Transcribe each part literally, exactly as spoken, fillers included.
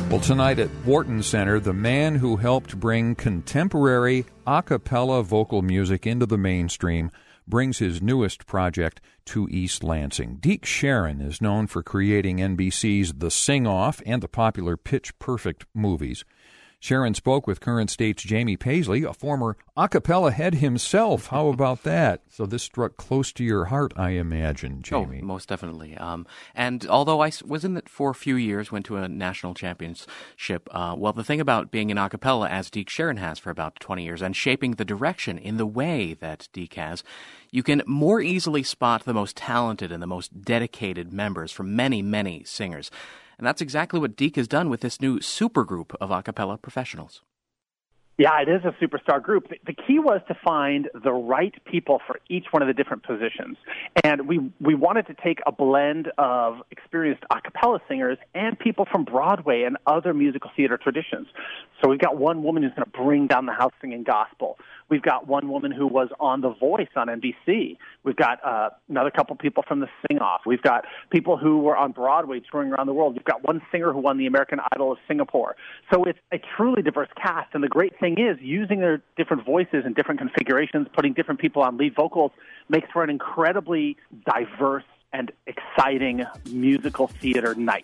Well, tonight at Wharton Center, the man who helped bring contemporary a cappella vocal music into the mainstream brings his newest project to East Lansing. Deke Sharon is known for creating N B C's The Sing-Off and the popular Pitch Perfect movies. Sharon spoke with Current State's Jamie Paisley, a former a cappella head himself. How about that? So this struck close to your heart, I imagine, Jamie. Oh, most definitely. Um, and although I was in it for a few years, went to a national championship, uh, well, the thing about being in a cappella, as Deke Sharon has for about twenty years, and shaping the direction in the way that Deke has, you can more easily spot the most talented and the most dedicated members from many, many singers. And that's exactly what Deke has done with this new supergroup of a cappella professionals. Yeah, it is a superstar group. The key was to find the right people for each one of the different positions. And we, we wanted to take a blend of experienced a cappella singers and people from Broadway and other musical theater traditions. So we've got one woman who's going to bring down the house singing gospel. We've got one woman who was on The Voice on N B C. We've got uh, another couple people from The Sing-Off. We've got people who were on Broadway touring around the world. We've got one singer who won the American Idol of Singapore. So it's a truly diverse cast. And the great thing is, using their different voices and different configurations, putting different people on lead vocals, makes for an incredibly diverse and exciting musical theater night.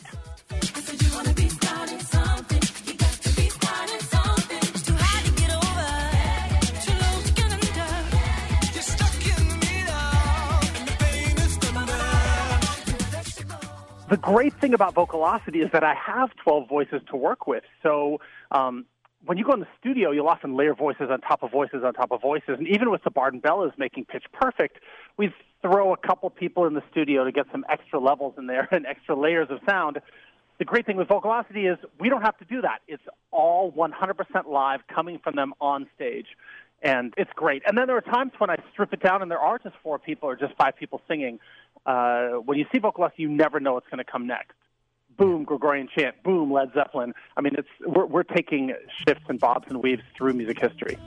The great thing about Vocalocity is that I have twelve voices to work with. So um, when you go in the studio, you'll often layer voices on top of voices on top of voices. And even with the Bard and Bellas making Pitch Perfect, we throw a couple people in the studio to get some extra levels in there and extra layers of sound. The great thing with Vocalocity is we don't have to do that. It's all one hundred percent live coming from them on stage. And it's great. And then there are times when I strip it down and there are just four people or just five people singing. Uh, when you see Vocalocity, you never know what's going to come next. Boom, Gregorian chant. Boom, Led Zeppelin. I mean, it's we're, we're taking shifts and bobs and weaves through music history.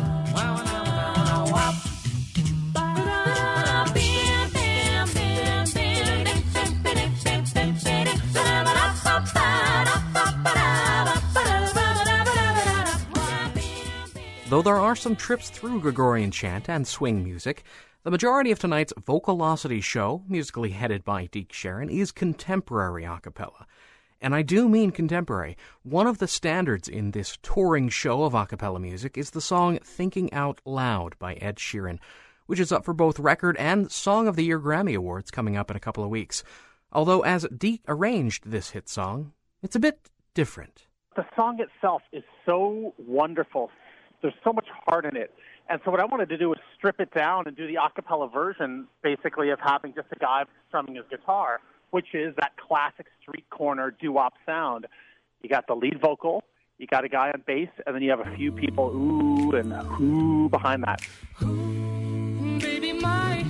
Though there are some trips through Gregorian chant and swing music, the majority of tonight's Vocalocity show, musically headed by Deke Sharon, is contemporary a cappella. And I do mean contemporary. One of the standards in this touring show of a cappella music is the song Thinking Out Loud by Ed Sheeran, which is up for both Record and Song of the Year Grammy Awards coming up in a couple of weeks. Although as Deke arranged this hit song, it's a bit different. The song itself is so wonderful. There's so much heart in it. And so what I wanted to do was strip it down and do the a cappella version, basically, of having just a guy strumming his guitar, which is that classic street corner doo-wop sound. You got the lead vocal, you got a guy on bass, and then you have a few people ooh and ooh behind that. Ooh, baby, my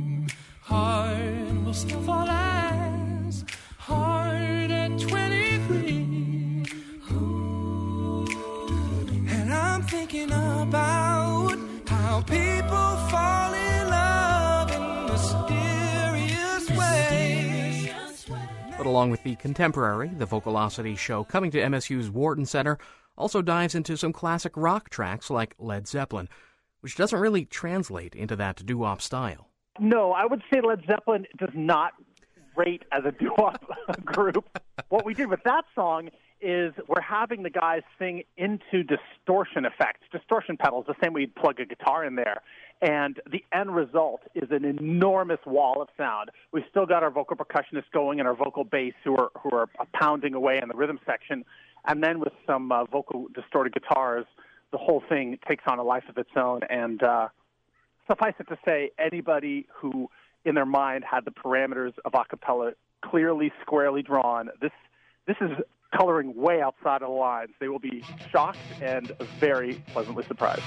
heart will still fall as hard at twenty-three. Ooh, and I'm thinking about how people fall in love in mysterious ways. But along with the contemporary, the Vocalocity show coming to M S U's Wharton Center also dives into some classic rock tracks like Led Zeppelin, which doesn't really translate into that doo-wop style. No, I would say Led Zeppelin does not rate as a doo-wop group. What we did with that song is we're having the guys sing into distortion effects, distortion pedals, the same way you'd plug a guitar in there. And the end result is an enormous wall of sound. We've still got our vocal percussionists going and our vocal bass who are who are pounding away in the rhythm section. And then with some uh, vocal distorted guitars, the whole thing takes on a life of its own. And uh, suffice it to say, anybody who in their mind had the parameters of a cappella clearly, squarely drawn, this this is coloring way outside of the lines. They will be shocked and very pleasantly surprised.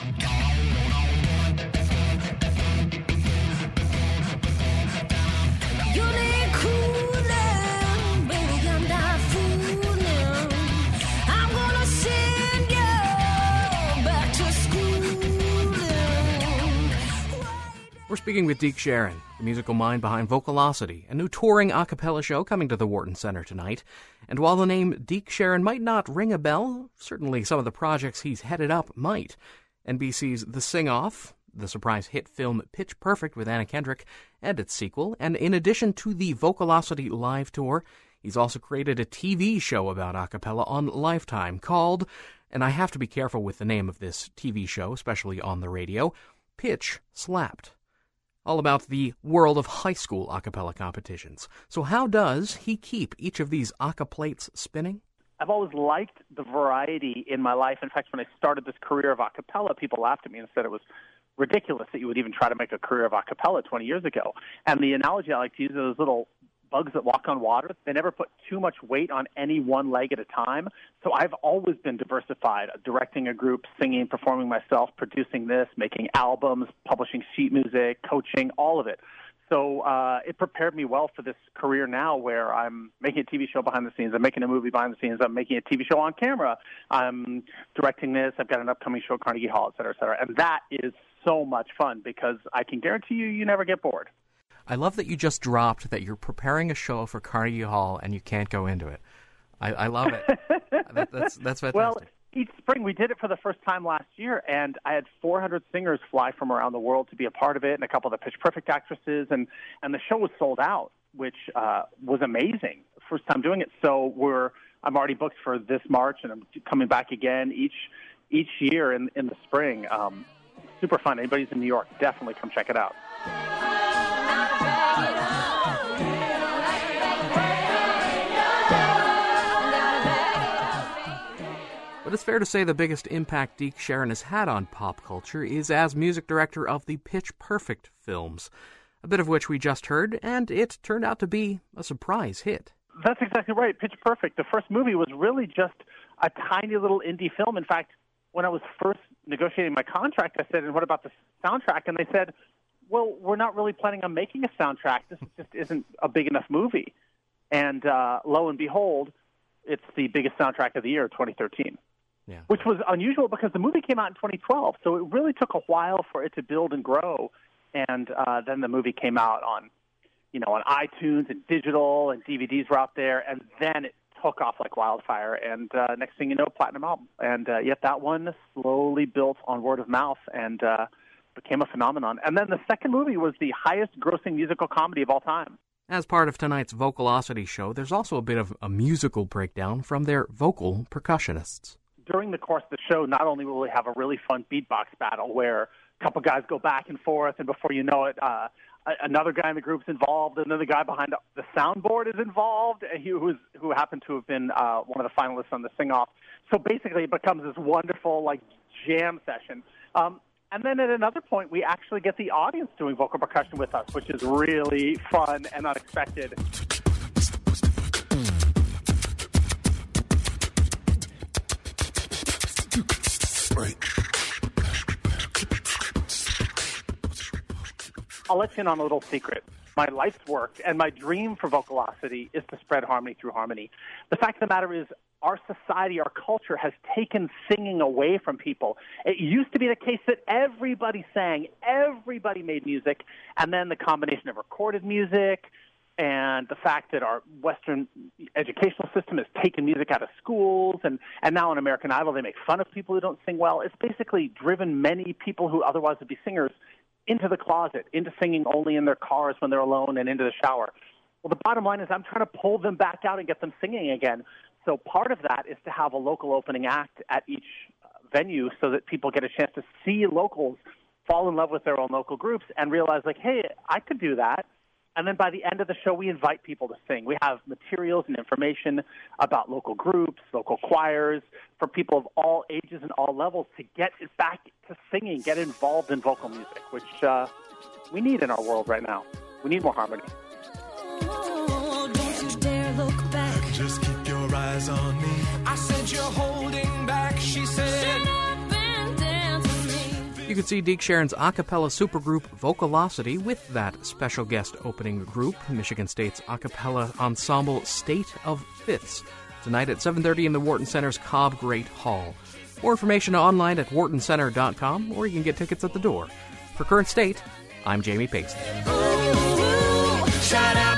We're Speaking with Deke Sharon, the musical mind behind Vocalocity, a new touring a cappella show coming to the Wharton Center tonight. And while the name Deke Sharon might not ring a bell, certainly some of the projects he's headed up might. N B C's The Sing-Off, the surprise hit film Pitch Perfect with Anna Kendrick, and its sequel, and in addition to the Vocalocity live tour, he's also created a T V show about a cappella on Lifetime called, and I have to be careful with the name of this T V show, especially on the radio, Pitch Slapped. All about the world of high school a cappella competitions. So how does he keep each of these acaplates spinning? I've always liked the variety in my life. In fact, when I started this career of a cappella, people laughed at me and said it was ridiculous that you would even try to make a career of a cappella twenty years ago. And the analogy I like to use are those little bugs that walk on water. They never put too much weight on any one leg at a time. So I've always been diversified, directing a group, singing, performing myself, producing this, making albums, publishing sheet music, coaching, all of it. So uh, it prepared me well for this career now where I'm making a T V show behind the scenes, I'm making a movie behind the scenes, I'm making a T V show on camera, I'm directing this, I've got an upcoming show at Carnegie Hall, et cetera, et cetera. And that is so much fun because I can guarantee you, you never get bored. I love that you just dropped that you're preparing a show for Carnegie Hall and you can't go into it. I, I love it. that, that's that's fantastic. Well, each spring we did it for the first time last year, and I had four hundred singers fly from around the world to be a part of it, and a couple of the Pitch Perfect actresses, and, and the show was sold out, which uh, was amazing. First time doing it. So we're I'm already booked for this March, and I'm coming back again each each year in in the spring. Um, super fun. Anybody who's in New York, definitely come check it out. But it's fair to say the biggest impact Deke Sharon has had on pop culture is as music director of the Pitch Perfect films, a bit of which we just heard, and it turned out to be a surprise hit. That's exactly right. Pitch Perfect. The first movie was really just a tiny little indie film. In fact, when I was first negotiating my contract, I said, and what about the soundtrack? And they said, well, we're not really planning on making a soundtrack. This just isn't a big enough movie. And uh, lo and behold, it's the biggest soundtrack of the year, twenty thirteen. Yeah. Which was unusual because the movie came out in twenty twelve, so it really took a while for it to build and grow. And uh, then the movie came out on, you know, on iTunes and digital, and D V Ds were out there, and then it took off like wildfire. And uh, next thing you know, platinum album. And uh, yet that one slowly built on word of mouth and uh, became a phenomenon. And then the second movie was the highest-grossing musical comedy of all time. As part of tonight's Vocalocity show, there's also a bit of a musical breakdown from their vocal percussionists. During the course of the show, not only will we have a really fun beatbox battle where a couple guys go back and forth, and before you know it, uh, another guy in the group's involved, another guy behind the soundboard is involved, and he who's, who happened to have been uh, one of the finalists on the Sing-Off. So basically it becomes this wonderful like jam session. Um, and then at another point, we actually get the audience doing vocal percussion with us, which is really fun and unexpected. I'll let you in on a little secret. My life's work and my dream for Vocalocity is to spread harmony through harmony. The fact of the matter is our society, our culture has taken singing away from people. It used to be the case that everybody sang, everybody made music, and then the combination of recorded music and the fact that our Western educational system has taken music out of schools, and, and now on American Idol they make fun of people who don't sing well. It's basically driven many people who otherwise would be singers into the closet, into singing only in their cars when they're alone, and into the shower. Well, the bottom line is I'm trying to pull them back out and get them singing again. So part of that is to have a local opening act at each uh, venue so that people get a chance to see locals fall in love with their own local groups and realize, like, hey, I could do that. And then by the end of the show, we invite people to sing. We have materials and information about local groups, local choirs, for people of all ages and all levels to get back to singing, get involved in vocal music, which uh, we need in our world right now. We need more harmony. Oh, don't you dare look back. Just keep your eyes on me. I said you're holding back. She said, shut up and dance with me. You can see Deke Sharon's a cappella supergroup Vocalocity with that special guest opening group, Michigan State's a cappella ensemble State of Fifths, tonight at seven thirty in the Wharton Center's Cobb Great Hall. More information online at wharton center dot com, or you can get tickets at the door. For Current State, I'm Jamie Paisley. Ooh, shout out.